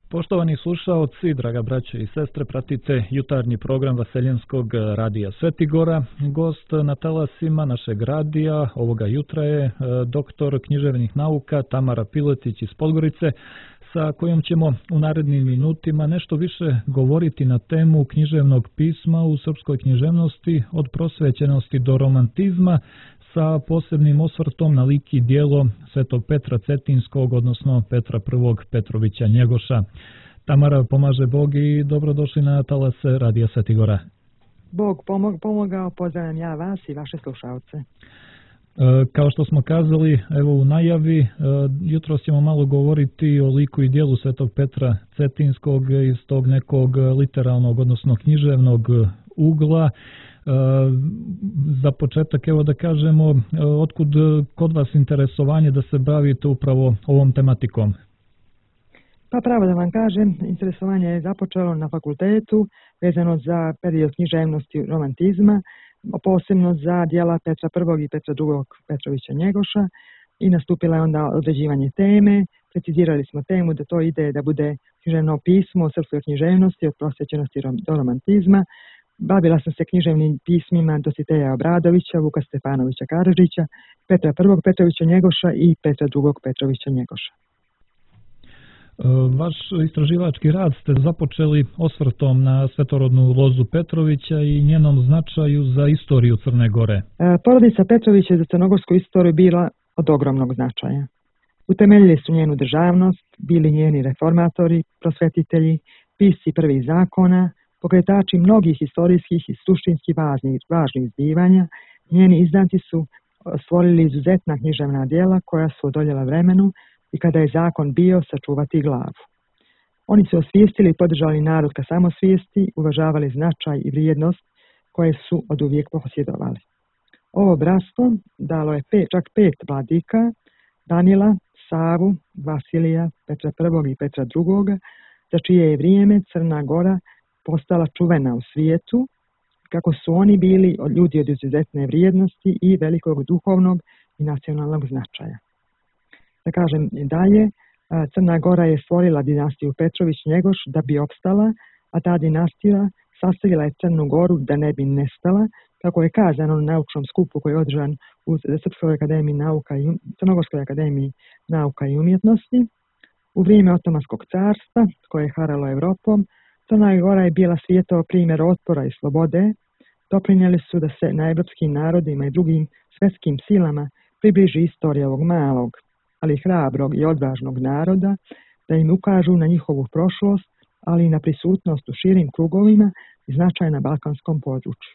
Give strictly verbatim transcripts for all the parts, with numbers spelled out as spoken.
Poštovani slušaoci, draga braćo i sestre, pratite jutarnji program Vaseljenskog radija Svetigora. Gost na talasima našeg radija ovoga jutra je doktor književnih nauka Tamara Piletić iz Podgorice, sa kojom ćemo u narednim minutima nešto više govoriti na temu književnog pisma u srpskoj književnosti, od prosvećenosti do romantizma, sa posebnim osvrtom na lik i djelo Svetog Petra Cetinskog, odnosno Petra prvog Petrovića Njegoša. Tamara, pomaže Bog i dobrodošli na talase radija Svetigora. Bog pomog, pomogao, pozdravljam ja vas i vaše slušalce. E, kao što smo kazali, evo u najavi, e, jutro ćemo malo govoriti o liku i djelu Svetog Petra Cetinskog iz tog nekog literalnog, odnosno književnog ugla. Za početak, evo da kažemo, otkud kod vas interesovanje da se bavite upravo ovom tematikom? Pa pravo da vam kažem, interesovanje je započelo na fakultetu vezano za period književnosti i romantizma, posebno za djela Petra prvog i Petra drugog Petrovića Njegoša, i nastupila je onda određivanje teme. Precizirali smo temu da to ide da bude književno pismo o srpskoj književnosti od prosvećenosti do romantizma. Bavila sam se književnim pismima Dositeja Obradovića, Vuka Stefanovića Karadžića, Petra prvog Petrovića Njegoša i Petra drugog Petrovića Njegoša. Vaš istraživački rad ste započeli osvrtom na svetorodnu lozu Petrovića i njenom značaju za istoriju Crne Gore. Porodica Petrovića je za crnogorsku istoriju bila od ogromnog značaja. Utemeljili su njenu državnost, bili njeni reformatori, prosvetitelji, pisci prvih zakona, pokretači mnogih historijskih i suštinski važnih, važnih zbivanja. Njeni izdanci su stvorili izuzetna književna djela koja su odoljela vremenu i kada je zakon bio sačuvati glavu. Oni su osvijestili i podržali narod ka samosvijesti, uvažavali značaj i vrijednost koje su oduvijek posjedovali. Ovo bratstvo dalo je pet, čak pet vladika: Danila, Savu, Vasilija, Petra prvog i Petra drugog, za čije je vrijeme Crna Gora postala čuvena u svijetu, kako su oni bili ljudi od izuzetne vrijednosti i velikog duhovnog i nacionalnog značaja. Da kažem dalje, Crna Gora je stvorila dinastiju Petrović-Njegoš da bi opstala, a ta dinastija sastavila je Crnu Goru da ne bi nestala, kako je kazano na naučnom skupu koji je održan u Srpskoj akademiji nauka i Crnogorskoj akademiji nauka i umjetnosti. U vrijeme Otomanskog carstva, koje je haralo Evropom, Crna Gora je bila svijetao primjer otpora i slobode. Doprinijeli su da se na evropskim narodima i drugim svjetskim silama približi istorija ovog malog, ali hrabrog i odvažnog naroda, da im ukažu na njihovu prošlost, ali i na prisutnost u širim krugovima i značaj na balkanskom području.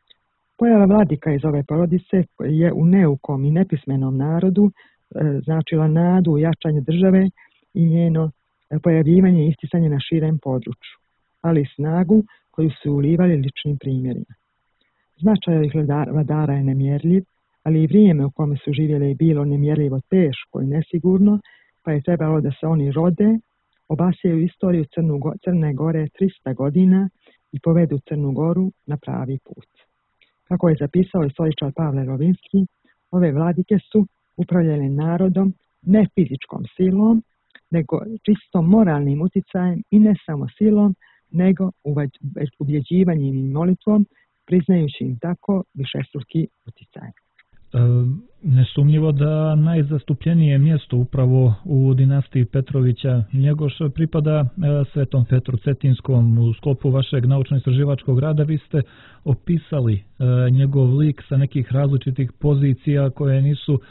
Pojava vladika iz ove porodice je u neukom i nepismenom narodu e, značila nadu u jačanje države i njeno pojavljivanje i isticanje na širem području, ali i snagu koju su ulivali ličnim primjerima. Značaj ovih vladara je nemjerljiv, ali i vrijeme u kome su živjeli je bilo nemjerljivo teško i nesigurno, pa je trebalo da se oni rode, obasjaju istoriju Crnu, Crne Gore trista godina i povedu Crnu Goru na pravi put. Kako je zapisao istoričar Pavle Rovinski, ove vladike su upravljale narodom ne fizičkom silom, nego čisto moralnim uticajem, i ne samo silom, nego ubjeđivanjem i molitvom, priznajući im tako višestruki uticaj. E, nesumnjivo da najzastupljenije mjesto upravo u dinastiji Petrovića Njegoš pripada e, Svetom Petru Cetinskom. U sklopu vašeg naučno-istraživačkog rada vi ste opisali e, njegov lik sa nekih različitih pozicija koje nisu e,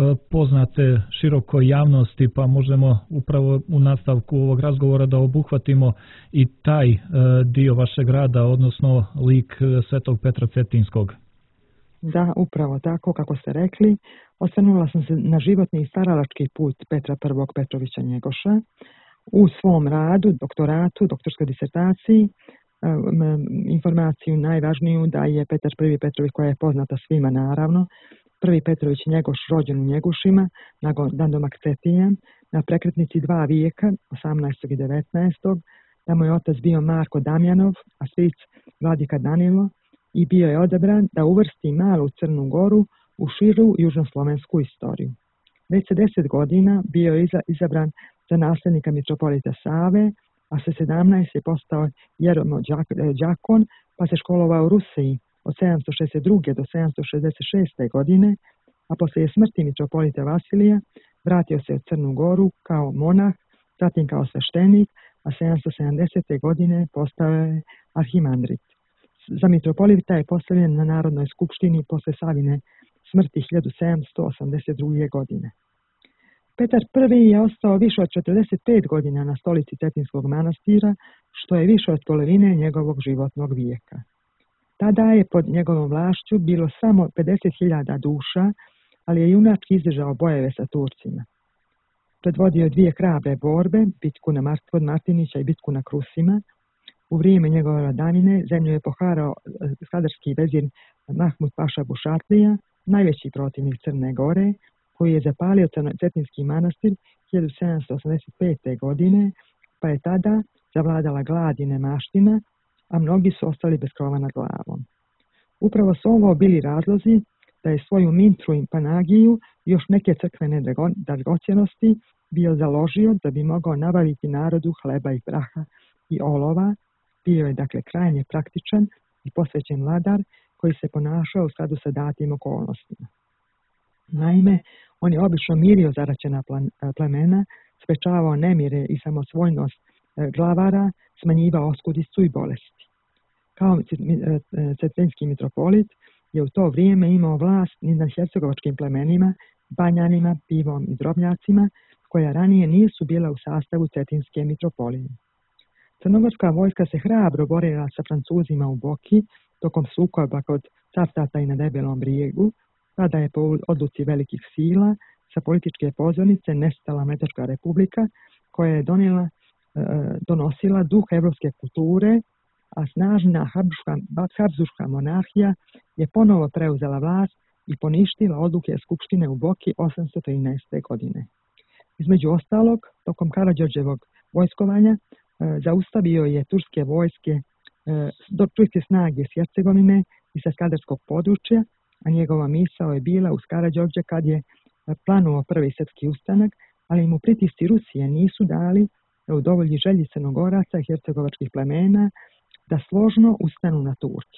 poznate širokoj javnosti, pa možemo upravo u nastavku ovog razgovora da obuhvatimo i taj e, dio vašeg rada, odnosno lik Svetog Petra Cetinskog. Da, upravo tako kako ste rekli. Osvrnula sam se na životni i staralački put Petra prvog Petrovića Njegoša. U svom radu, doktoratu, doktorskoj disertaciji, informaciju najvažniju da je Petar prvi Petrović, koja je poznata svima naravno, prvi Petrović Njegoš rođen u Njegušima, nadomak Cetinja, na prekretnici dva vijeka, osamnaestog i devetnaestog, da mu je otac bio Marko Damjanov, a stric vladika Danilo, i bio je odabran da uvrsti malu Crnu Goru u širu južnoslovensku istoriju. Već sa deset godina bio je izabran za nasljednika mitropolita Save, a sa sedamnaest je postao jeromođakon, pa se školovao u Rusiji od sedamsto šezdeset druge do sedamsto šezdeset šeste. godine, a poslije smrti mitropolita Vasilija vratio se u Crnu Goru kao monah, zatim kao sveštenik, a sedamsto sedamdesete. godine postao je arhimandrit. Za mitropolita je postavljen na Narodnoj skupštini posle Savine smrti hiljadu sedamsto osamdeset druge. godine. Petar Prvi je ostao više od četrdeset pet godina na stolici Cetinskog manastira, što je više od polovine njegovog životnog vijeka. Tada je pod njegovom vlašću bilo samo pedeset hiljada duša, ali je junački izdržao bojeve sa Turcima. Predvodio dvije hrabre borbe, bitku na Mart, kod Martinića i bitku na Krusima. U vrijeme njegove vladavine zemlju je poharao skadarski vezir Mahmud Paša Bušatlija, najveći protivnik Crne Gore, koji je zapalio Cetinski manastir hiljadu sedamsto osamdeset pete. godine, pa je tada zavladala glad i nemaština, a mnogi su ostali bez krova nad glavom. Upravo su ovo bili razlozi da je svoju mintru i panagiju i još neke crkvene dragocjenosti bio založio da bi mogao nabaviti narodu hleba i praha i olova. Bio je dakle krajnje praktičan i posvećen vladar koji se ponašao u skladu sa datim okolnostima. Naime, on je obično mirio zaraćena plemena, sprečavao nemire i samosvojnost glavara, smanjivao oskudicu i bolesti. Kao cetinski mitropolit je u to vrijeme imao vlast i nad hercegovačkim plemenima, banjanima, pivom i drobnjacima, koja ranije nisu bila u sastavu cetinske mitropolije. Crnogorska vojska se hrabro borila sa Francuzima u Boki tokom sukoba kod Cavtata i na Debelom brijegu, tada je po odluci velikih sila sa političke pozornice nestala Mletačka republika, koja je donijela, donosila duh evropske kulture, a snažna Habsburška monarhija je ponovo preuzela vlast i poništila odluke Skupštine u Boki osamsto trinaeste. godine. Između ostalog, tokom Karađorđevog vojskovanja zaustavio je turske vojske, turske snage s Hercegovine i sa skadarskog područja, a njegova misao je bila uz Karađorđe kad je planuo prvi srpski ustanak, ali mu pritisci Rusije nisu dali da udovolji želji Crnogoraca i hercegovačkih plemena da složno ustanu na Turke.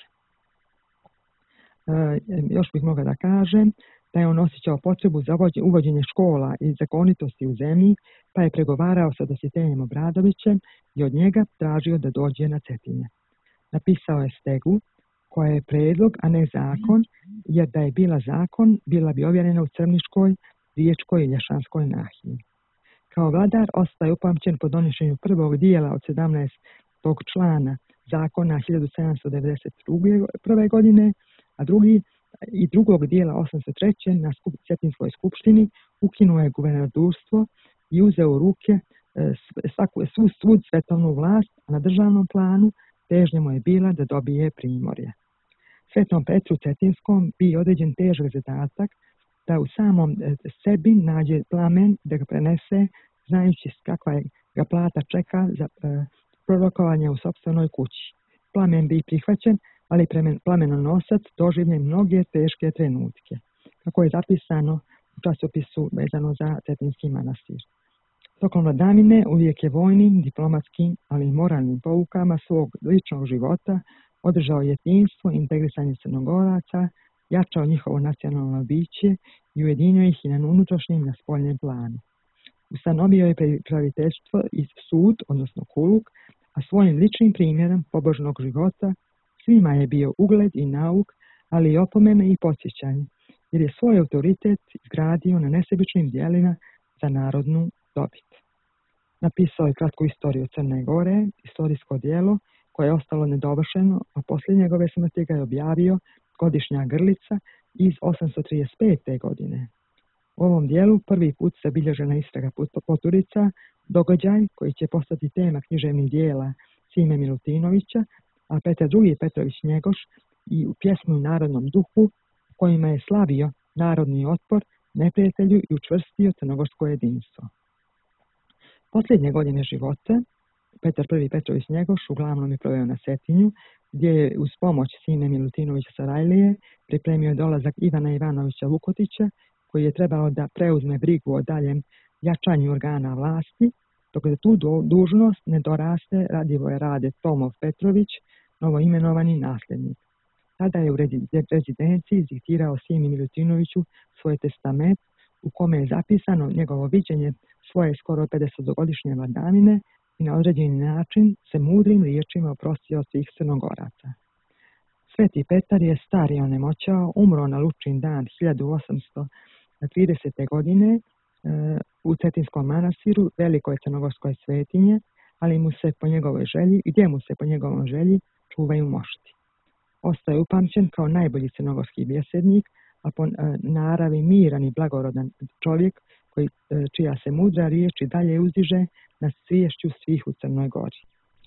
E, još bih mogla da kažem da je on osjećao potrebu za uvođenje škola i zakonitosti u zemlji, pa je pregovarao sa Dositejem Obradovićem i od njega tražio da dođe na Cetinje. Napisao je stegu koja je predlog, a ne zakon, jer da je bila zakon, bila bi ovjerena u Crniškoj, Riječkoj i Lješanskoj nahiji. Kao vladar ostaje upamćen po donošenju prvog dijela od sedamnaestog člana zakona hiljadu sedamsto devedeset prve. godine, a drugi i drugog dijela osamsto treće. na Cetinskoj skupštini ukinuo je guvernadurstvo i uzeo u ruke svaku, svu, svu svetovnu vlast, a na državnom planu težnja mu je bila da dobije primorje. Svetom Petru Cetinskom bi određen težak zadatak da u samom sebi nađe plamen da ga prenese, znajući kakva je ga plata čeka za e, prorokovanje u sopstvenoj kući. Plamen bi prihvaćen, ali plamenonosac doživlje mnoge teške trenutke, kako je zapisano u časopisu vezano za Cetinski manastir. Tokom vladavine uvijek je vojnim, diplomatskim, ali i moralnim poukama svog ličnog života održao jedinstvo i integrisanje Crnogoraca, jačao njihovo nacionalno biće i ujedinio ih i na unutrašnjem i na spoljnem planu. Ustanovio je praviteljstvo i sud, odnosno kuluk, a svojim ličnim primjerom pobožnog života svima je bio ugled i nauk, ali i opomene i podsjećanje, jer je svoj autoritet izgradio na nesebičnim djelima za narodnu dobit. Napisao je kratku istoriju Crne Gore, istorijsko djelo koje je ostalo nedovršeno, a poslije njegove smrti ga je objavio Godišnja Grlica iz osamsto trideset pete. godine. U ovom dijelu prvi put se bilježena istraga Poturica, događaj koji će postati tema književnih dijela Sime Milutinovića, a Petar drugi. Petrović Njegoš i u pjesmu Narodnom duhu kojima je slavio narodni otpor neprijatelju i učvrstio crnogorsko jedinstvo. Posljednje godine života Petar prvi. Petrović Njegoš uglavnom je proveo na Cetinju, gdje je uz pomoć Sime Milutinovića Sarajlije pripremio dolazak Ivana Ivanovića Vukotića, koji je trebao da preuzme brigu o daljem jačanju organa vlasti, dok za tu dužnost ne doraste Radivoje Rade Tomov Petrović, novoimenovani nasljednik. Tada je u rezidenciji diktirao Simi Milutinoviću svoj testament u kome je zapisano njegovo viđenje svoje skoro pedesetogodišnje vladavine i na određeni način se mudrim riječima oprostio od svih Crnogoraca. Sveti Petar je stari onemoćao, umro na Lučin dan hiljadu osamsto tridesete. godine e, u Cetinskom manastiru, velikoj crnogorskoj svetinje, ali mu se po njegovoj želji, gdje mu se po njegovom želji čuvaju mošti. Ostaje upamćen kao najbolji crnogorski bjesednik, a po e, naravi miran i blagorodan čovjek koji, e, čija se mudra riječ i dalje uzdiže na sviješću svih u Crnoj Gori.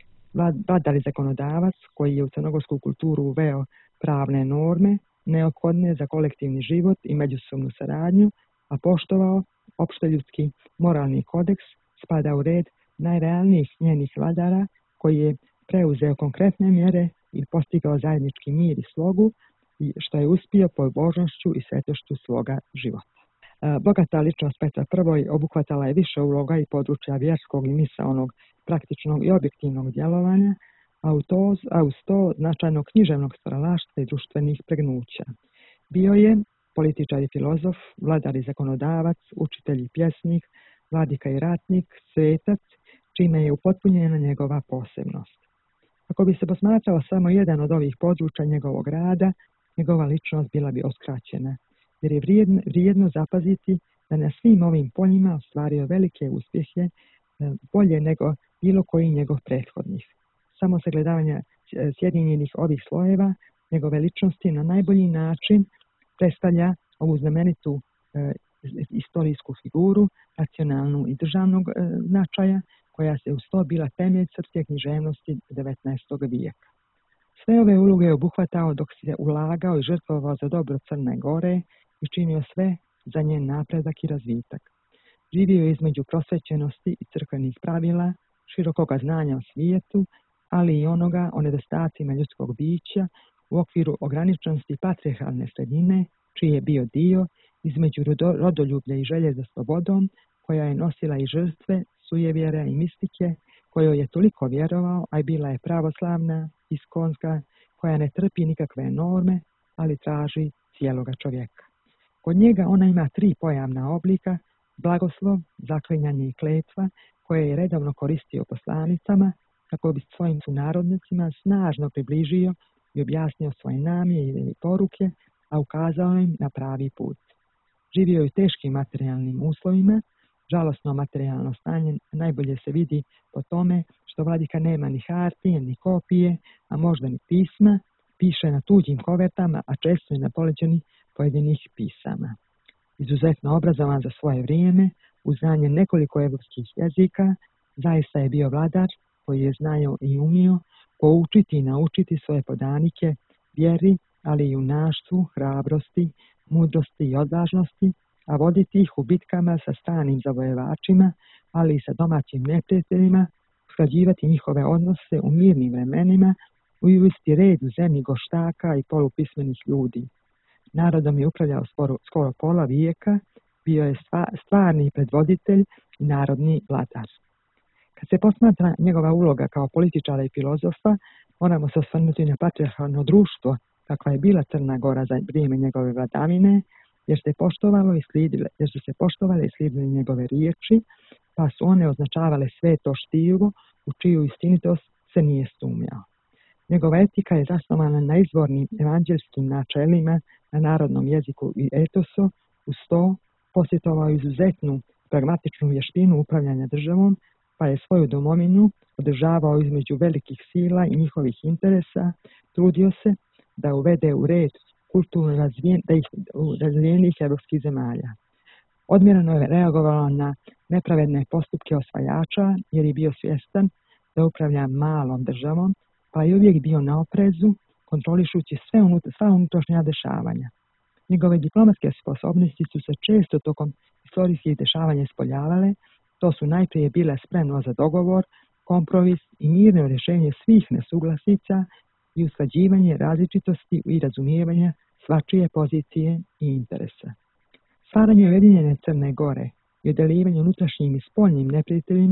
Vladar i zakonodavac koji je u crnogorsku kulturu uveo pravne norme neophodne za kolektivni život i međusobnu saradnju, a poštovao opšteljudski moralni kodeks, spada u red najrealnijih njenih vladara koji je preuzeo konkretne mjere i postigao zajednički mir i slogu, što je uspio pobožnošću i svetošću svoga života. Bogata ličnost Petra I. obuhvatala je više uloga i područja vjerskog i misaonog, praktičnog i objektivnog djelovanja, a, u to, a uz to značajnog književnog stvaralaštva i društvenih pregnuća. Bio je političar i filozof, vladar i zakonodavac, učitelj i pjesnik, vladika i ratnik, svetac, čime je upotpunjena njegova posebnost. Ako bi se posmatrao samo jedan od ovih područja njegovog rada, njegova ličnost bila bi uskraćena, jer je vrijedno, vrijedno zapaziti da na svim ovim poljima ostvario velike uspjehe, bolje nego bilo koji njegov prethodnih. Samo sagledavanje sjedinjenih ovih slojeva njegove ličnosti na najbolji način predstavlja ovu znamenitu e, istorijsku figuru, nacionalnu i državnog e, značaja, koja se uz to bila temelj srpske književnosti devetnaestog vijeka. Sve ove uloge je obuhvatao dok se ulagao i žrtvovao za dobro Crne Gore i činio sve za njen napredak i razvitak. Živio je između prosvećenosti i crkvenih pravila, širokoga znanja o svijetu, ali i onoga o nedostacima ljudskog bića u okviru ograničenosti patrijarhalne sredine, čiji je bio dio između rodoljublja i želje za slobodom, koja je nosila i žrtve, sujevjere i mistike, kojoj je toliko vjerovao, a i bila je pravoslavna, iskonska, koja ne trpi nikakve norme, ali traži cijeloga čovjeka. Kod njega ona ima tri pojavna oblika: blagoslov, zaklinjanje i kletva, koje je redovno koristio poslanicama kako bi svojim sunarodnicima snažno približio i objasnio svoje namjere i poruke, a ukazao im na pravi put. Živio je u teškim materijalnim uslovima. Žalosno materijalno stanje najbolje se vidi po tome što vladika nema ni hartije, ni kopije, a možda ni pisma, piše na tuđim kovertama, a često je na poleđini pojedinih pisama. Izuzetno obrazovan za svoje vrijeme, uz znanje nekoliko evropskih jezika, zaista je bio vladar koji je znao i umio poučiti i naučiti svoje podanike vjeri, ali i junaštvu, hrabrosti, mudrosti i odvažnosti, a voditi ih u bitkama sa stranim zavojevačima, ali i sa domaćim neprijateljima, usklađivati njihove odnose u mirnim vremenima, uvesti red u zemlji goštaka i polupismenih ljudi. Narodom je upravljao skoro, skoro pola vijeka, bio je stvarni predvoditelj i narodni vladar. Kad se posmatra njegova uloga kao političara i filozofa, moramo se osvrnuti na patrijarhalno društvo, kakva je bila Crna Gora za vrijeme njegove vladavine, jer se poštovalo i slijedile, jer su se poštovale i slijedile njegove riječi, pa su one označavale sveto štivo, u čiju istinitost se nije sumnjao. Njegova etika je zasnovana na izvornim evanđelskim načelima, na narodnom jeziku i etosu, uz to posjetovao izuzetnu pragmatičnu vještinu upravljanja državom, pa je svoju domovinu održavao između velikih sila i njihovih interesa, trudio se da uvede u red kulturno razvijen, da ih razvijenih evropskih zemalja. Odmjereno je reagovalo na nepravedne postupke osvajača, jer je bio svjestan da upravlja malom državom, pa je uvijek bio na oprezu, kontrolišući sve unut, sva unutrašnja dešavanja. Njegove diplomatske sposobnosti su se često tokom istorijskih dešavanja ispoljavale. To su najprije bile spremno za dogovor, kompromis i mirno rješenje svih nesuglasica i usklađivanje različitosti i razumijevanja svačije pozicije i interesa. Stvaranje Ujedinjene Crne Gore i odeljivanje unutrašnjim i spoljnim neprijateljima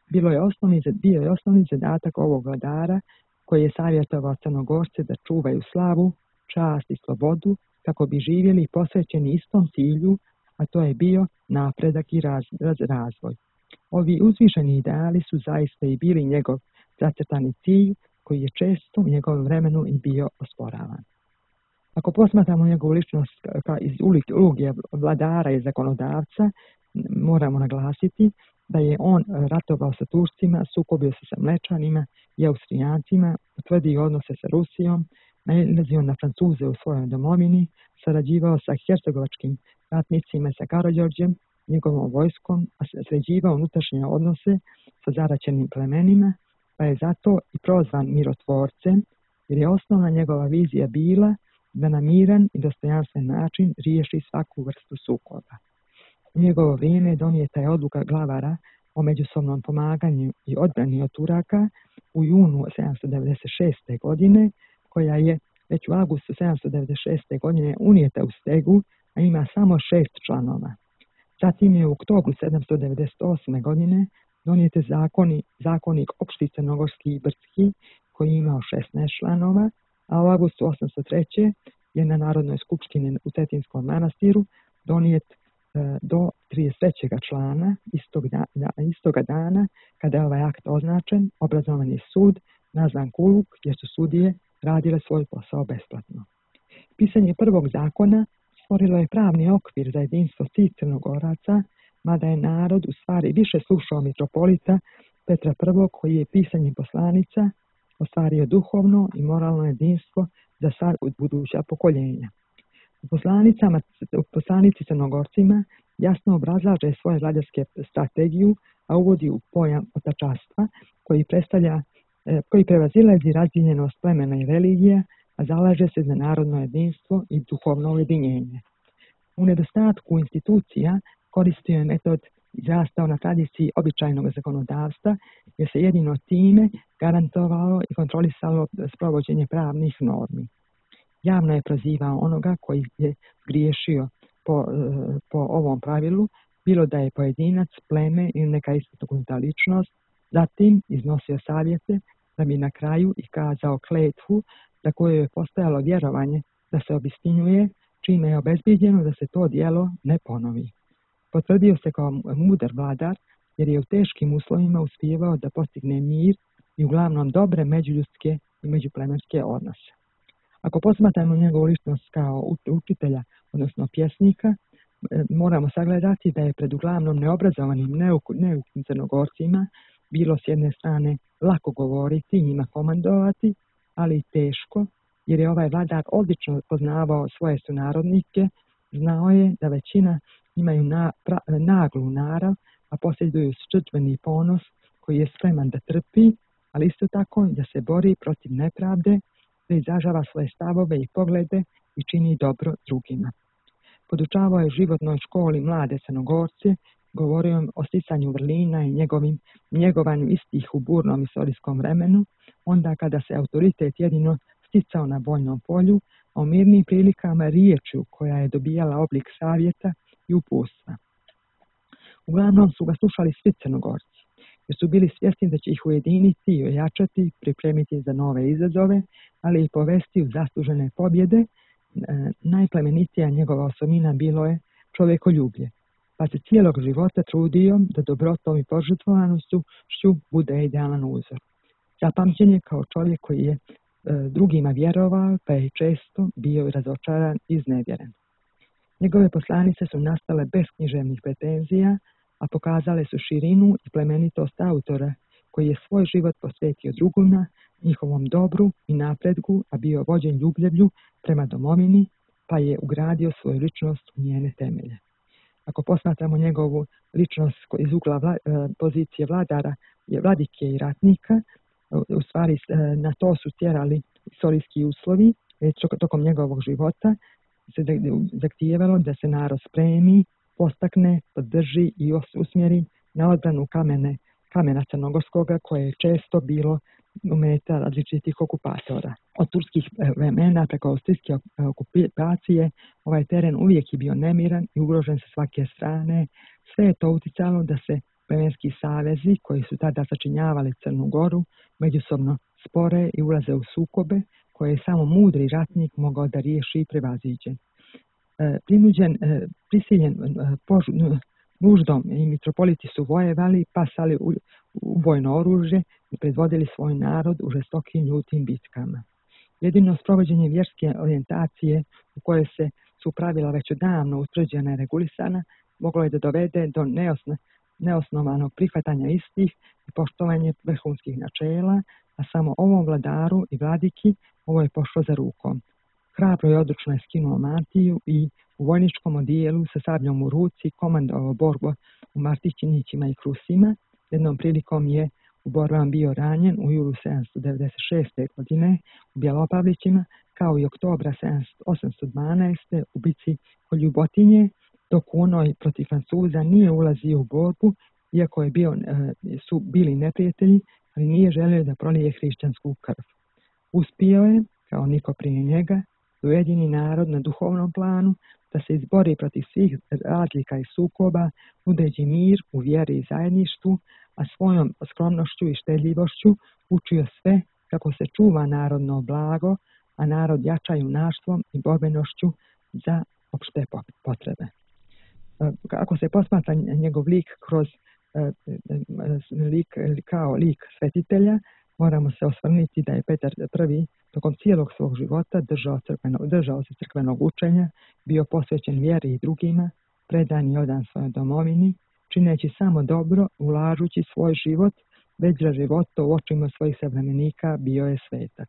Bilo je osnovni, bio je osnovni zadatak ovog vladara koji je savjetovao Crnogorce da čuvaju slavu, čast i slobodu kako bi živjeli posvećeni istom cilju, a to je bio napredak i raz, raz, razvoj. Ovi uzvišeni ideali su zaista i bili njegov zacrtani cilj koji je često u njegovom vremenu i bio osporavan. Ako posmatramo njegovu ličnost kao iz uloge vladara i zakonodavca, moramo naglasiti da je on ratovao sa Turcima, sukobio se sa Mlečanima i Austrijancima, utvrdio odnose sa Rusijom, nailazio na Francuze u svojoj domovini, sarađivao sa hercegovačkim ratnicima i sa Karađorđem, njegovom vojskom, a sređivao unutrašnje odnose sa zaraćenim plemenima, pa je zato i prozvan mirotvorcem, jer je osnovna njegova vizija bila da na miran i dostojanstven način riješi svaku vrstu sukoba. U njegovo vrijeme donijeta je odluka glavara o međusobnom pomaganju i odbrani od Turaka u junu sedamsto devedeset šeste. godine, koja je već u avgustu sedamsto devedeset šeste. godine unijeta u stegu, a ima samo šest članova. Zatim je u oktobru sedamsto devedeset osme. godine donijete zakoni, zakonik opšti crnogorski i brdski, koji je imao šesnaest članova, a u avgustu osamsto treće. je na Narodnoj skupštini u Cetinskom manastiru donijet e, do trideset trećeg člana istog, da, istoga dana, kada je ovaj akt označen, obrazovan je sud, nazvan Kuluk, gdje su sudije radile svoj posao besplatno. Pisanje prvog zakona stvorilo je pravni okvir za jedinstvo svih Crnogoraca, mada je narod u stvari više slušao mitropolita Petra prvog. Koji je pisanjem poslanica ostvario duhovno i moralno jedinstvo za sva buduća pokoljenja. U poslanicama, u poslanici Crnogorcima jasno obrazlaže svoje vladarske strategiju, a uvodi u pojam otačastva koji predstavlja, koji prevazilazi razdijeljenost plemena i religija, a zalaže se za narodno jedinstvo i duhovno ujedinjenje. U nedostatku institucija koristio je metod izrastao na tradiciji običajnog zakonodavstva, jer se jedino time garantovalo i kontrolisalo sprovođenje pravnih normi. Javno je prozivao onoga koji je griješio po, po ovom pravilu, bilo da je pojedinac, pleme ili neka istaknuta ličnost, zatim iznosio savjete da bi na kraju i kazao kletvu za koju je postojalo vjerovanje da se obistinjuje, čime je obezbijeđeno da se to djelo ne ponovi. Potvrdio se kao mudar vladar jer je u teškim uslovima uspijevao da postigne mir i uglavnom dobre međuljudske i međuplemenske odnose. Ako posmatramo njegovu ličnost kao učitelja, odnosno pjesnika, moramo sagledati da je pred uglavnom neobrazovanim neukim Crnogorcima bilo s jedne strane lako govoriti i njima komandovati, ali i teško, jer je ovaj vladar odlično poznavao svoje sunarodnike, znao je da većina imaju na, pra, naglu narav, a posjeduju srčatveni ponos koji je spreman da trpi, ali isto tako da se bori protiv nepravde, da izražava svoje stavove i poglede i čini dobro drugima. Podučavao je životnoj školi mlade Crnogorce, govorio o sticanju vrlina i njegovim, njegovanju istih u burnom istorijskom vremenu, onda kada se autoritet jedino sticao na bojnom polju, a u mirnim prilikama riječju koja je dobijala oblik savjeta i uputstva. Uglavnom su ga slušali svi Crnogorci, jer su bili svjesni da će ih ujediniti i ojačati, pripremiti za nove izazove, ali i povesti u zaslužene pobjede. E, najplemenitija njegova osobina bilo je čovjekoljublje, pa se cijelog života trudio da dobrotom i požrtvovanošću bude idealan uzor. Zapamćen je kao čovjek koji je e, drugima vjerovao, pa je često bio razočaran i iznevjeren. Njegove poslanice su nastale bez književnih pretenzija, a pokazale su širinu i plemenitost autora koji je svoj život posvetio drugima, njihovom dobru i napretku, a bio vođen ljubljevlju prema domovini, pa je ugradio svoju ličnost u njene temelje. Ako posmatramo njegovu ličnost iz ugla vla, pozicije vladara, je vladike i ratnika, u stvari na to su tjerali istorijski uslovi, već tokom njegovog života se zahtijevalo da se narod spremi, postakne, podrži i usmjeri na odbranu kamene, kamena Crnogorskoga, koje je često bilo meta različitih okupatora. Od turskih vremena preko austrijske okupacije ovaj teren uvijek je bio nemiran i ugrožen sa svake strane. Sve je to uticalo da se plemenski savezi koji su tada sačinjavali Crnu Goru međusobno spore i ulaze u sukobe koje je samo mudri ratnik mogao da riješi i prevaziđe. Prinuđen, prisiljen nuždom i mitropoliti su vojevali, pasali u, u vojno oružje i predvodili svoj narod u žestokim ljutim bitkama. Jedino sprovođenje vjerske orijentacije u kojoj se su pravila već odavno utvrđena i regulisana moglo je da dovede do neosno, neosnovanog prihvatanja istih i poštovanje vrhunskih načela, a samo ovom vladaru i vladiki ovo je pošlo za rukom. Hrabro i odlučno je skinuo mantiju i u vojničkom odijelu sa sabljom u ruci komandovao borbu u Martićinićima i Krusima. Jednom prilikom je u borbama bio ranjen u julu sedamsto devedeset šeste. godine u Bjelopavlićima, kao i oktobra osamsto dvanaeste. u bici kod Ljubotinje, dok u onoj protiv Francuza nije ulazio u borbu, iako je bio, su bili neprijatelji, ali nije želio da prolije hrišćansku krv. Uspio je, kao niko prije njega, ujedini narod na duhovnom planu, da se izbori protiv svih razlika i sukoba, nudeći mir u vjeri i zajedništvu, a svojom skromnošću i štedljivošću učio sve kako se čuva narodno blago, a narod jača junaštvom i borbenošću za opšte potrebe. Ako se posmatra njegov lik kroz lik, kao lik svetitelja, moramo se osvrnuti da je Petar prvi tokom cijelog svog života držao, crkveno, držao se crkvenog učenja, bio posvećen vjeri i drugima, predan i odan svojoj domovini, čineći samo dobro, ulažući svoj život, već za života u očima svojih savremenika bio je svetac.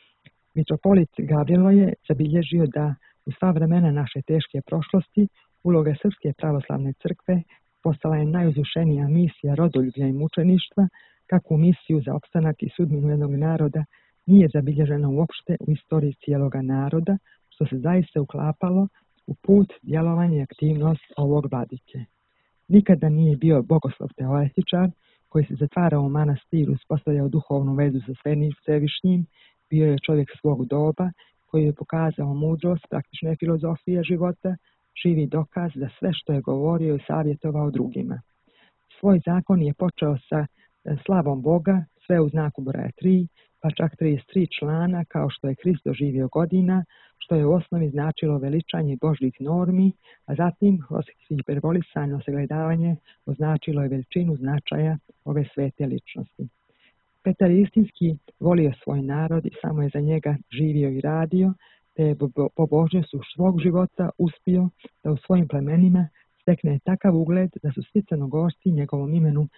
Mitropolit Gavrilo je zabilježio da u sva vremena naše teške prošlosti uloga Srpske pravoslavne crkve postala je najuzvišenija misija rodoljublja i mučeništva, kakvu misiju za opstanak i sudbinu jednog naroda nije zabilježena uopšte u istoriji cijeloga naroda, što se zaista uklapalo u put, djelovanje i aktivnost ovog vladike. Nikada nije bio bogoslov teoretičar koji se zatvarao u manastiru, uspostavljao duhovnu vezu sa Svevišnjim, bio je čovjek svog doba koji je pokazao mudrost praktične filozofije života, živi dokaz da sve što je govorio i savjetovao drugima. Svoj zakon je počeo sa slavom Boga, sve u znaku broja tri, pa čak trideset tri člana, kao što je Krist doživio godina, što je u osnovi značilo veličanje Božjih normi, a zatim kroz hiperbolisano sagledavanje označilo je veličinu značaja ove svete ličnosti. Petar je istinski volio svoj narod i samo je za njega živio i radio, te je po božnjostu svog života uspio da u svojim plemenima stekne takav ugled da su svi Crnogorci njegovom imenu,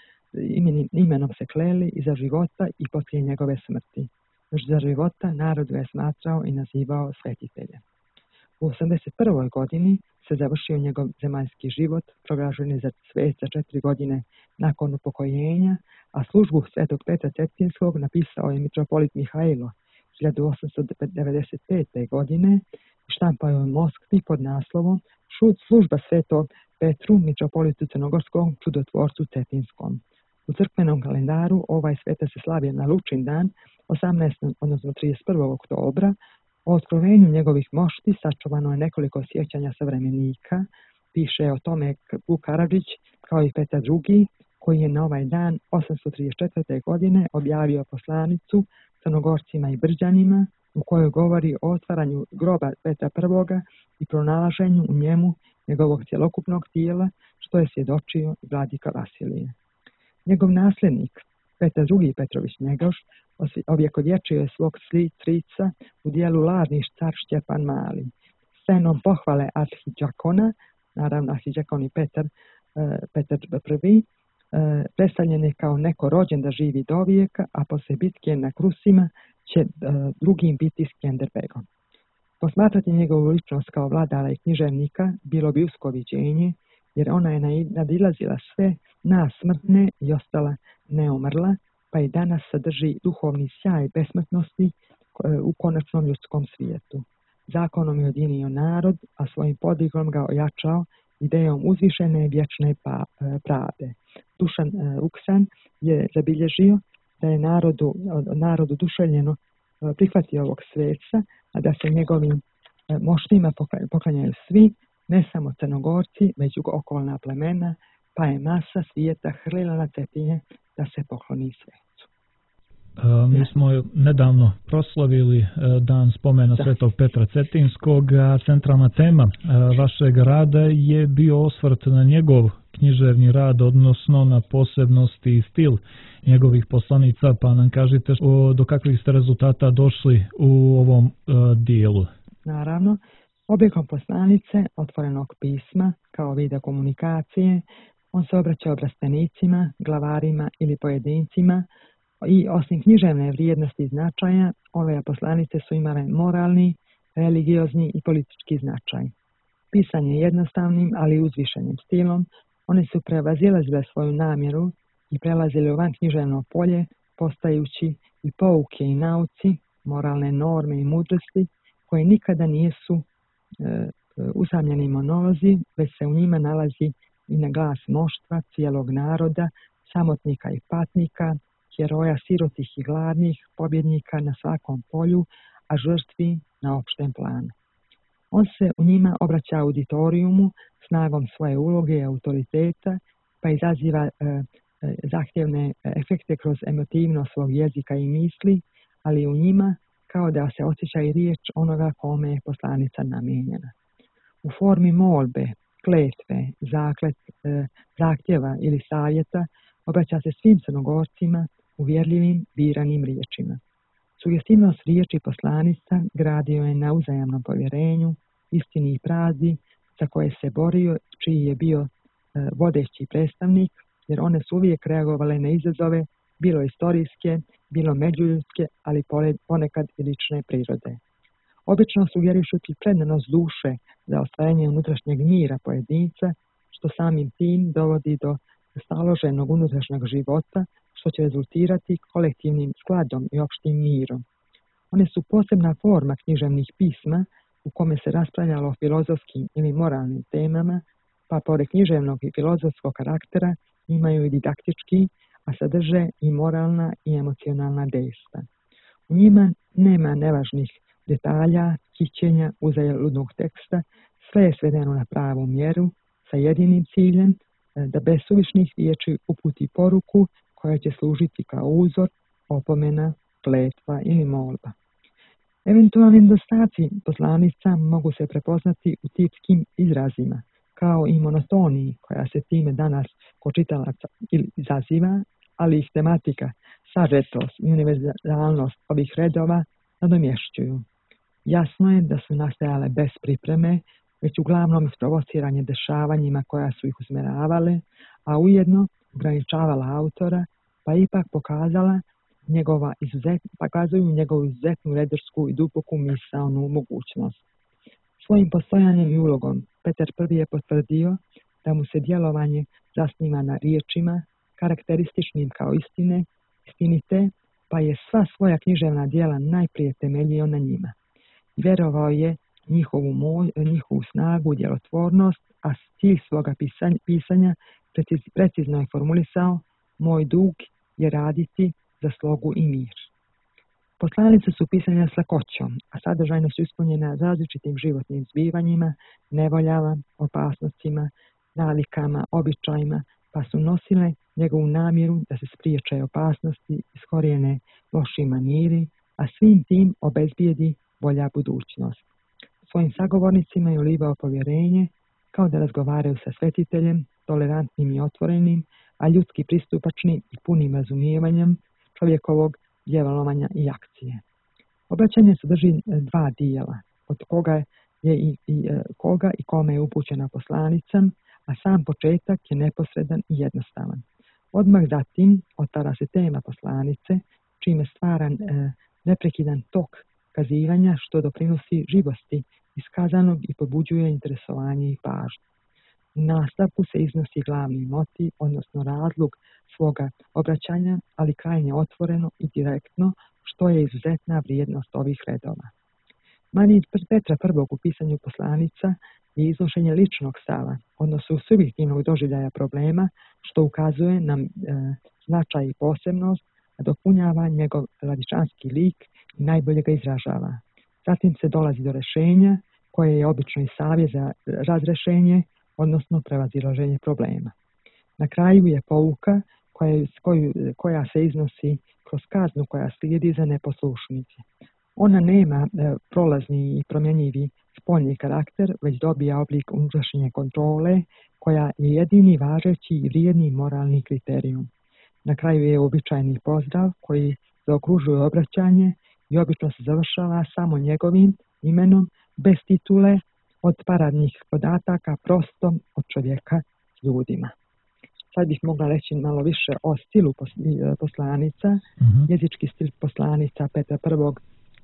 imenom se kleli i za života i poslije njegove smrti. Još za života narod ga je smatrao i nazivao svetiteljem. U osamdeset prvoj. godini se završio njegov zemaljski život, proglašen je za svet za četiri godine nakon upokojenja, a službu svetog Petra Cetinskog napisao je mitropolit Mihajlo hiljadu osamsto devedeset pete. godine i štampao je u Moskvi pod naslovom Služba svetog Petru, mitropolitu Crnogorskom, čudotvorcu Cetinskom. U crkvenom kalendaru ovaj svetac se slavio na Lučin dan, osamnaestog odnosno trideset prvog oktobra. O otkrovenju njegovih mošti sačuvano je nekoliko sjećanja savremenika. Piše o tome Vuk Karadžić, kao i Petar drugi, koji je na ovaj dan osamsto trideset četvrte. godine objavio poslanicu Crnogorcima i Brđanima, u kojoj govori o otvaranju groba Petra prvoga i pronalaženju u njemu njegovog cjelokupnog tijela, što je svjedočio vladika Vasilije. Njegov nasljednik, Petar drugi. Petrović Njegoš, ovjekovječio je svog strica u dijelu Lažni car Šćepan Mali. Scenom pohvale arhidžakona, naravno arhidžakon i Petar, Petar prvi, predstavljen je kao neko rođen da živi do vijeka, a poslije bitke na Krusima će drugim biti Skenderbegom. Posmatrati njegovu ličnost kao vladara i književnika bilo bi usko viđenje, jer ona je nadilazila sve nas smrtne i ostala neumrla, pa i danas sadrži duhovni sjaj besmrtnosti u konačnom ljudskom svijetu. Zakonom je ujedinio narod, a svojim podigom ga ojačao idejom uzvišene vječne pa, pravde. Dušan Uksan je zabilježio da je narodu, narodu duševljeno prihvatio ovog sveca, a da se njegovim moštima poklanjaju svi, ne samo Crnogorci, već okolna plemena, pa je masa svijeta hrlila na Cetinje da se pokloni svecu. Mi smo nedavno proslavili dan spomena da. Svetog Petra Cetinskog, a centralna tema vašeg rada je bio osvrt na njegov književni rad, odnosno na posebnosti i stil njegovih poslanica, pa nam kažite do kakvih ste rezultata došli u ovom dijelu. Naravno, oblikom poslanice otvorenog pisma kao vida komunikacije, on se obraća obraspenicima, glavarima ili pojedincima i osim književne vrijednosti i značaja, ove poslanice su imale moralni, religiozni i politički značaj. Pisanje jednostavnim, ali uzvišenim stilom, one su prevazilazile svoju namjeru i prelazile u van književno polje, postajući i pouke i nauci, moralne norme i mudrosti, koje nikada nisu e, usamljeni monolozi, već se u njima nalazi i na glas mnoštva, cijelog naroda, samotnika i patnika, heroja sirotih i gladnih, pobjednika na svakom polju, a žrtvi na opštem planu. On se u njima obraća auditorijumu snagom svoje uloge i autoriteta, pa izaziva e, e, zahtjevne efekte kroz emotivnost svog jezika i misli, ali u njima kao da se osjeća i riječ onoga kome je poslanica namijenjena. U formi molbe, kletve, zaklet, e, zahtjeva ili savjeta obraća se svim crnogorcima uvjerljivim, biranim riječima. Sugestivnost riječi poslanica gradio je na uzajamnom povjerenju, istini i pravdi za koje se borio, čiji je bio e, vodeći predstavnik, jer one su uvijek reagovale na izazove, bilo istorijske, bilo međuljudske, ali ponekad i lične prirode. Obično sugerišući predanost duše za ostvarenje unutrašnjeg mira pojedinca, što samim tim dovodi do staloženog unutrašnjeg života, što će rezultirati kolektivnim skladom i opštim mirom. One su posebna forma književnih pisma u kome se raspravljalo o filozofskim ili moralnim temama, pa pored književnog i filozofskog karaktera imaju i didaktički, a sadrže i moralna i emocionalna dejstva. U njima nema nevažnih detalja, kićenja, uzaludnog teksta, sve je svedeno na pravu mjeru, sa jedinim ciljem da bez suvišnih riječi uputi poruku koja će služiti kao uzor, opomena, kletva ili molba. Eventualni nedostaci poslanica mogu se prepoznati u tipskim izrazima, kao i monotoniji koja se time danas kod čitalaca izaziva, ali ih tematika, sažetost i univerzalnost ovih redova nadomješćuju. Jasno je da su nastajale bez pripreme, već uglavnom isprovociranje dešavanjima koja su ih usmjeravale, a ujedno ograničavala autora, pa ipak pokazala njegova izuzet, pokazuju njegovu izuzetnu redersku i duboku misaonu mogućnost. Svojim postojanjem i ulogom Petar Prvi je potvrdio da mu se djelovanje zasniva na riječima, karakterističnim kao istine, istinite, pa je sva svoja književna djela najprije temeljio na njima. Vjerovao je njihovu, moj, njihovu snagu, djelotvornost, a cilj svoga pisanja, pisanja preciz, precizno je formulisao: moj dug je raditi za slogu i mir. Poslanice su pisane s lakoćom, a sadržajno su ispunjene različitim životnim zbivanjima, nevoljama, opasnostima, navikama, običajima, pa su nosile njegovu namjeru da se spriječe opasnosti, iskorijene loši maniri, a svim tim obezbijedi bolja budućnost. Svojim sagovornicima je ulivao povjerenje, kao da razgovaraju sa svetiteljem, tolerantnim i otvorenim, a ljudski pristupačnim i punim razumijevanjem čovjekovog djelovanja i akcije. Obraćanje sadrži dva dijela, od koga je i, i koga i kome je upućena poslanica, a sam početak je neposredan i jednostavan. Odmah zatim otvara se tema poslanice, čime stvaran e, neprekidan tok kazivanja što doprinosi živosti iskazanog i pobuđuje interesovanje i pažnju. U nastavku se iznosi glavni motiv, odnosno razlog svoga obraćanja, ali krajnje otvoreno i direktno, što je izuzetna vrijednost ovih redova. Manir Petra Prvog u pisanju poslanica je iznošenje ličnog stava, odnosno subjektivnog doživljaja problema, što ukazuje na e, značaj i posebnost, a dopunjava njegov radičanski lik i najbolje ga izražava. Zatim se dolazi do rješenja, koje je obično i savjet za razrešenje, odnosno prevazilaženje problema. Na kraju je pouka koja, koju, koja se iznosi kroz kaznu koja slijedi za neposlušnice. Ona nema e, prolazni i promjenjivi spoljni karakter, već dobija oblik unutrašnje kontrole koja je jedini važeći i vrijedni moralni kriterijum. Na kraju je običajni pozdrav koji zaokružuje obraćanje i obično se završava samo njegovim imenom, bez titule, od paradnih podataka, prosto od čovjeka s ljudima. Sad bih mogla reći malo više o stilu poslanica. Uh-huh. Jezički stil poslanica Petra Prvog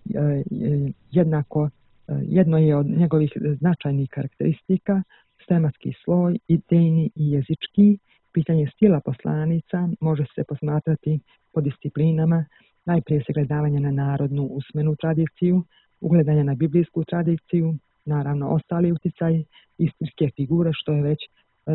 jednako, jedno je od njegovih značajnih karakteristika, tematski sloj, idejni i jezički. Pitanje stila poslanica može se posmatrati po disciplinama, najprije sagledavanje na narodnu usmenu tradiciju, ugledanje na biblijsku tradiciju, naravno ostali utjecaj i stilske figure, što je već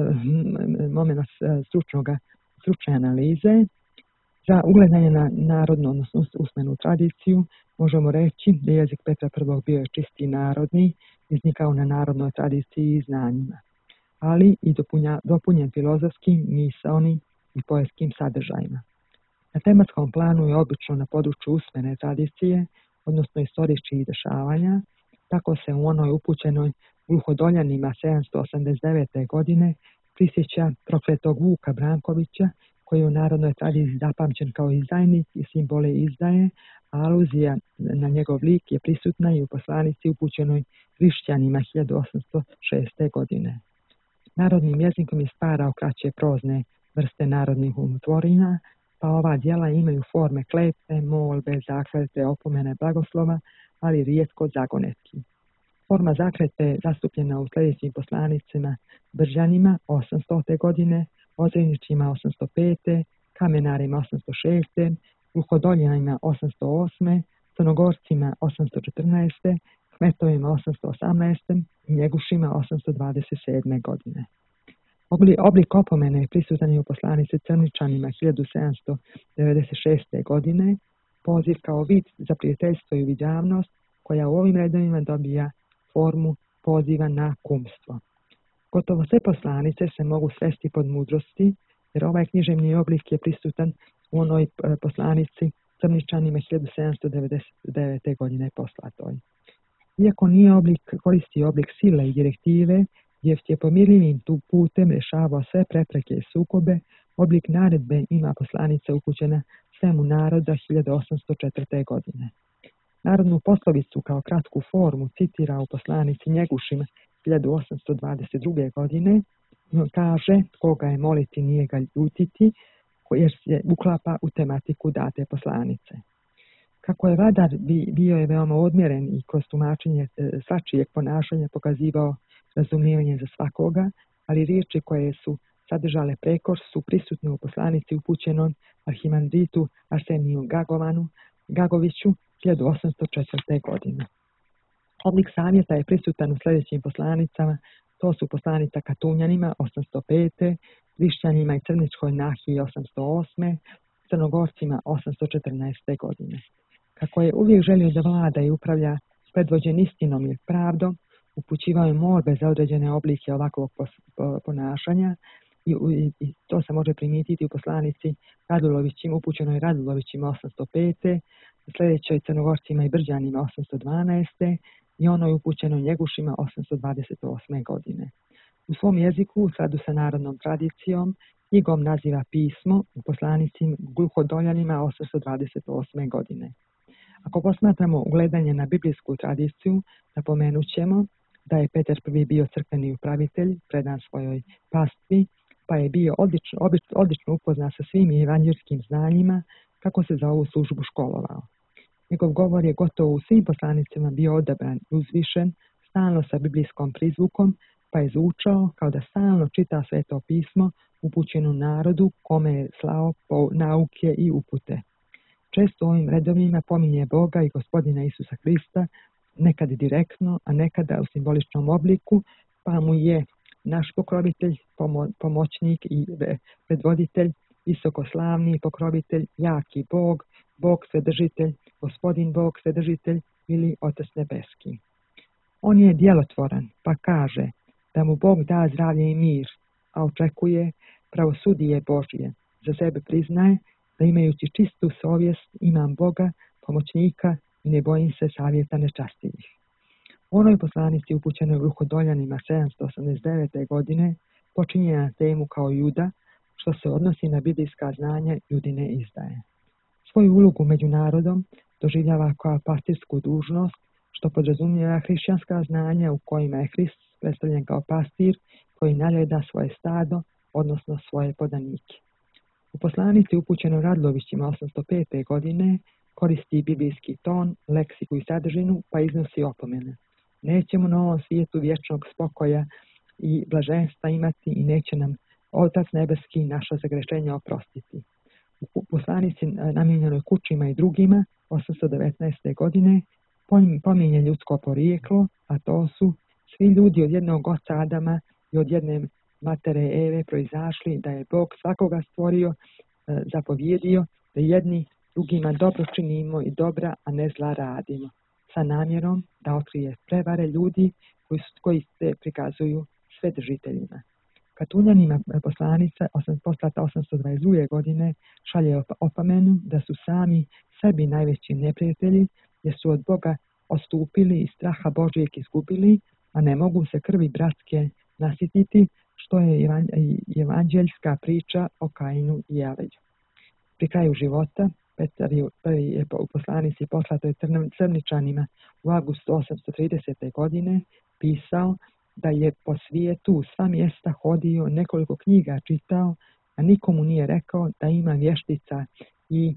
uh, moment stručnoga, stručne analize. Za ugledanje na narodnu, odnosno usmenu tradiciju, možemo reći da jezik Petra Prvog bio je čisti narodni, iznikao na narodnoj tradiciji i znanjima, ali i dopunja, dopunjen filozofskim, misaonim i poetskim sadržajima. Na tematskom planu je obično na području usmene tradicije, odnosno istorijskih dešavanja. Tako se u onoj upućenoj Gluhodoljanima sedamsto osamdeset devete. godine prisjeća prokletog Vuka Brankovića, koji je u narodnoj tradiciji zapamćen kao izdajnik i simbole izdaje, a aluzija na njegov lik je prisutna i u poslanici upućenoj Hrišćanima hiljadu osamsto šeste. godine. Narodnim jezikom je stvarao kraće prozne vrste narodnih umotvorina, pa ova djela imaju forme kletve, molbe, zakletve, opomene, blagoslova, ali rijetko zagonetki. Forma zakletve je zastupljena u sljedećim poslanicima: Bržanima osamstote. godine, Ozreničima osamsto pete. Kamenarima osamsto šeste. Gluhodoljanima osamsto osme. Crnogorcima osamsto četrnaeste. Kmetovima osamsto osamnaeste. i Njegušima osamsto dvadeset sedme. godine. Oblik opomene je prisutan u poslanici Crničanima hiljadu sedamsto devedeset šeste. godine, poziv kao vid za prijateljstvo i uviđavnost, koja u ovim redovima dobija formu poziva na kumstvo. Gotovo sve poslanice se mogu svesti pod mudrosti, jer ovaj književni oblik je prisutan u onoj poslanici Crničanima hiljadu sedamsto devedeset devete. godine poslatoj. Iako nije oblik, koristi oblik sile i direktive, jer je pomirljivim tu putem rješavao sve prepreke i sukobe, oblik naredbe ima poslanica upućena svemu naroda hiljadu osamsto četvrte. godine. Narodnu poslovicu kao kratku formu citira u poslanici Njegušima hiljadu osamsto dvadeset druge. godine, kaže: koga je moliti nije ga ljutiti, jer se uklapa u tematiku date poslanice. Kako je Vladar bio je veoma odmjeren i kroz tumačenje svačijeg ponašanja pokazivao razumijevanje za svakoga, ali riječi koje su sadržale prekor su prisutne u poslanici upućenom arhimandritu Arseniju Gagovanu, Gagoviću hiljadu osamsto četvrte. godine. Oblik savjeta je prisutan u sljedećim poslanicama: to su poslanica Katunjanima osamsto pete. Hrišćanima i Crničkoj nahiji osamsto osme. Crnogorcima osamsto četrnaeste. godine. Kako je uvijek želio da vlada i upravlja predvođen istinom i pravdom, upućivao je molbe za određene oblike ovakvog ponašanja i, i, i to se može primijetiti u poslanici Radulovićima, upućenoj Radulovićima osamsto pete. Sljedećoj Crnogorcima i Brđanima osamsto dvanaeste. i onoj upućenoj Njegušima osamsto dvadeset osme. godine. U svom jeziku, u skladu sa narodnom tradicijom, knjigom naziva pismo u poslanici Gluhodoljanima osamsto dvadeset osme. godine. Ako posmatramo ugledanje na biblijsku tradiciju, napomenut ćemo da je Petar Prvi bio crkveni upravitelj, predan svojoj pastvi, pa je bio odlično, odlično upoznat sa svim evanđelskim znanjima, kako se za ovu službu školovao. Njegov govor je gotovo u svim poslanicima bio odabran i uzvišen, stalno sa biblijskom prizvukom, pa je zvučao kao da stalno čita Sveto pismo upućeno narodu kome je slao po nauke i upute. Često u ovim redovima pominje Boga i Gospodina Isusa Krista, nekad direktno, a nekada u simboličnom obliku, pa mu je naš pokrovitelj, pomo, pomoćnik i predvoditelj, visokoslavni pokrovitelj, jaki Bog, Bog svedržitelj, Gospodin Bog svedržitelj ili Otac nebeski. On je djelotvoran, pa kaže da mu Bog da zdravlje i mir, a očekuje pravosudije Božije. Za sebe priznaje da imajući čistu savjest imam Boga, pomoćnika i ne bojim se savjeta nečastivih. U onoj poslanici upućenoj Ruhodoljanima sedamsto osamdeset devete. godine počinje na temu kao Juda, što se odnosi na biblijska znanja Judine izdaje. Svoju ulogu među narodom doživljava kao pastirsku dužnost, što podrazumijeva hrišćanska znanja u kojima je Hrist predstavljen kao pastir koji naljeda svoje stado, odnosno svoje podanike. U poslanici upućenoj Radlovićima osamsto pete. godine koristi biblijski ton, leksiku i sadržinu, pa iznosi opomene. Nećemo na ovom svijetu vječnog spokoja i blaženstva imati i neće nam Otac nebeski naša zagrešenja oprostiti. U poslanici namijenjenoj kućima i drugima osamsto devetnaeste. godine pominje ljudsko porijeklo, a to su svi ljudi od jednog oca Adama i od jedne matere Eve proizašli, da je Bog svakoga stvorio, zapovjedio da jedni drugima dobro činimo i dobra, a ne zla radimo, sa namjerom da otkrije prevare ljudi koji, su, koji se prikazuju svedržiteljima. Katunjanima poslanica poslata osamsto dvadeset druge. godine šalje opomenu da su sami sebi najveći neprijatelji, jer su od Boga odstupili i straha Božijeg izgubili, a ne mogu se krvi bratske nasititi, što je evanđeljska priča o Kainu i Avelju. Pri kraju života Petar je, prvi je u poslanici poslatoj Crničanima u avgustu osamsto tridesete. godine pisao da je po svijetu u sva mjesta hodio, nekoliko knjiga čitao, a nikomu nije rekao da ima vještica i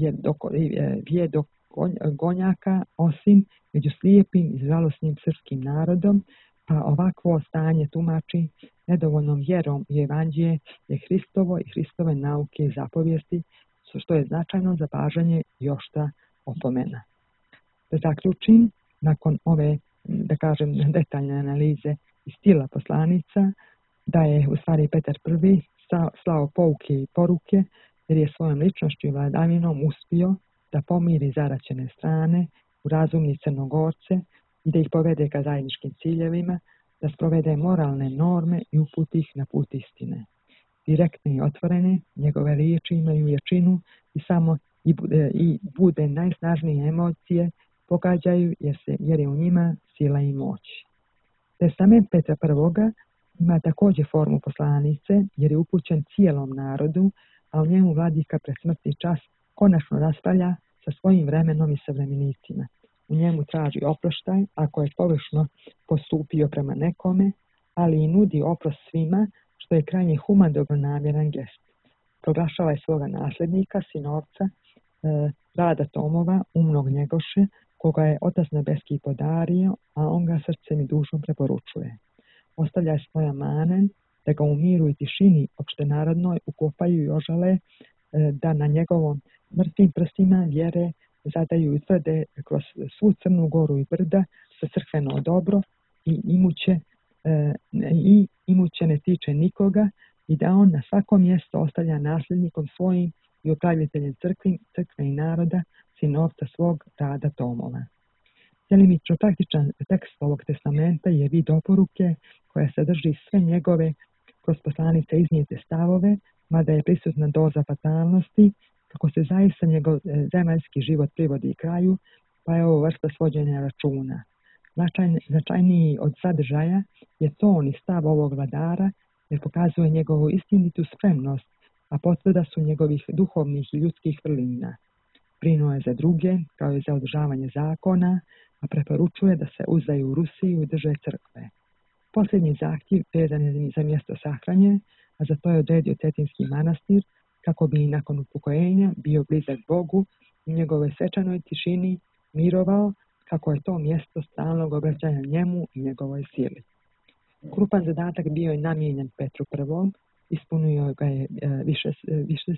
vjedogonjaka osim među slijepim i žalosnim srpskim narodom, pa ovakvo stanje tumači nedovoljnom vjerom i evanđelje je Hristovo i Hristove nauke i zapovijesti, što je značajno zapažanje i oštra opomena. Da zaključim, nakon ove, da kažem, detaljne analize i stila poslanica, da je u stvari Petar prvi slao pouke i poruke, jer je svojom ličnošću i vladavinom uspio da pomiri zaraćene strane, u razumni Crnogorce i da ih povede ka zajedničkim ciljevima, da sprovede moralne norme i uputi ih na put istine. Direktne i otvorene, njegove riječi imaju jačinu i samo i bude, i bude najsnažnije emocije pogađaju jer, se, jer je u njima sila i moć. Testament Petra prvoga ima također formu poslanice jer je upućen cijelom narodu, a u njemu vladika pred smrtni čas konačno raspravlja sa svojim vremenom i savremenicima. U njemu traži oproštaj ako je površno postupio prema nekome, ali i nudi oprost svima, što je krajnje human dobronamjeran gest. Proglašava je svoga nasljednika, sinovca, e, Rada Tomova, umnog Njegoše, koga je Otac nebeski podario, a on ga srcem i dušom preporučuje. Ostavlja svoja manen, da ga u miru i tišini opštenarodnoj ukopaju i ožale, e, da na njegovom mrtvim prstima vjere zadaju i tvrde kroz svu Crnu Goru i brda sa crkveno dobro i imuće, e, i imuće ne tiče nikoga i da on na svako mjesto ostavlja nasljednikom svojim i upraviteljem crkvi, crkve i naroda, sinovca svog Rada Tomova. Djelimično praktičan tekst ovog testamenta je vid oporuke koja sadrži sve njegove kroz poslanice iznijete stavove, mada je prisutna doza fatalnosti, kako se zaista njegov zemaljski život privodi kraju, pa je ovo vrsta svođenja računa. Značajn, značajniji od sadržaja je ton i stav ovog vladara, jer pokazuje njegovu istinitu spremnost, a potvrda su njegovih duhovnih i ljudskih vrlina. Brinuo je za druge, kao i za održavanje zakona, a preporučuje da se uzdaju u Rusiju i drže crkve. Posljednji zahtjev vezan je za mjesto sahranje, a za to je odredio Cetinski manastir, kako bi i nakon upokojenja bio blizak Bogu u njegovoj svečanoj tišini mirovao, kako je to mjesto stalnog obraćanja njemu i njegovoj sili. Krupan zadatak bio je namijenjen Petru prvom, ispunio ga je više, više,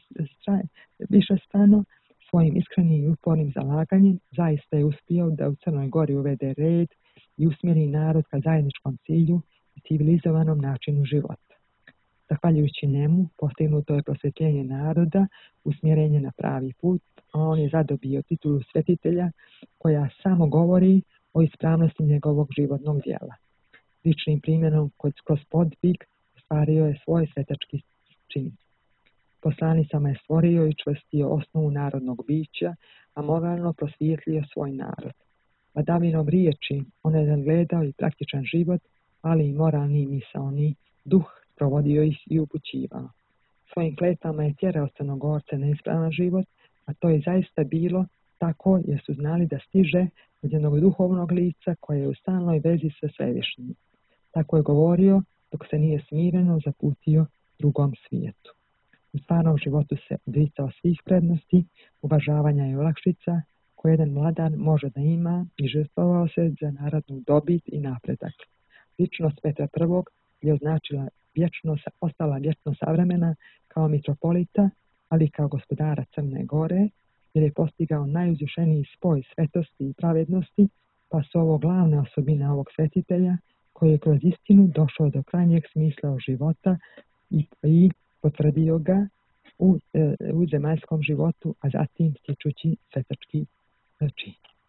više strano, svojim iskrenim i upornim zalaganjem zaista je uspio da u Crnoj Gori uvede red i usmjeri narod ka zajedničkom cilju i civilizovanom načinu života. Zahvaljujući njemu postignuto je prosvjetljenje naroda, usmjerenje na pravi put, a on je zadobio titulu svetitelja koja samo govori o ispravnosti njegovog životnog djela. Ličnim primjerom kroz podvig ostvario je svoj svetački čini. Poslanicama je stvorio i čvrstio osnovu narodnog bića, a moralno prosvijetlio svoj narod. Vladavinom riječi on je gledao i praktičan život, ali i moralni i misaoni duh provodio ih i upućivao. Svojim kletama je tjerao Crnogorce na ispravan život, a to je zaista bilo tako jer su znali da stiže od jednog duhovnog lica koje je u stalnoj vezi sa svevišnjim. Tako je govorio dok se nije smireno zaputio drugom svijetu. U stvarnom životu se odricao svih prednosti, uvažavanja i olakšica koje jedan mladar može da ima i žrtvovao se za narodnu dobit i napredak. Ličnost Petra prvog je označila vječno, ostala vječno savremena kao mitropolita, ali kao gospodara Crne Gore, jer je postigao najuzvišeniji spoj svetosti i pravednosti, pa su ovo glavne osobine ovog svetitelja koji je kroz istinu došao do krajnjeg smisla života i, i potvrdio ga u, e, u zemaljskom životu, a zatim stičući svetački čin.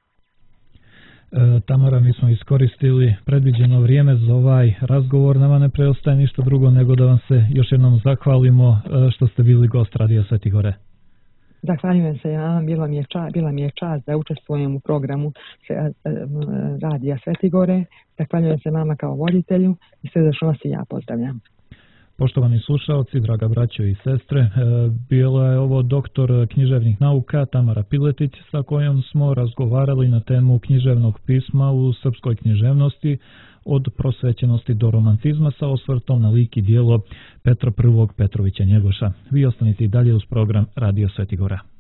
E, Tamara, mi smo iskoristili predviđeno vrijeme za ovaj razgovor. Nama ne preostaje ništa drugo nego da vam se još jednom zahvalimo što ste bili gost Radija Sveti Gore. Zahvaljujem se ja, bila mi je čast, bila mi je čast da učestvujem u programu Radija Sveti Gore. Zahvaljujem se vama kao voditelju i srdačno vas i ja pozdravljam. Poštovani slušalci, draga braćo i sestre, bila je ovo doktor književnih nauka Tamara Piletić sa kojom smo razgovarali na temu književnog pisma u srpskoj književnosti od prosvećenosti do romantizma sa osvrtom na lik i djelo Petra prvog Petrovića Njegoša. Vi ostanite i dalje uz program Radio Sveti Gora.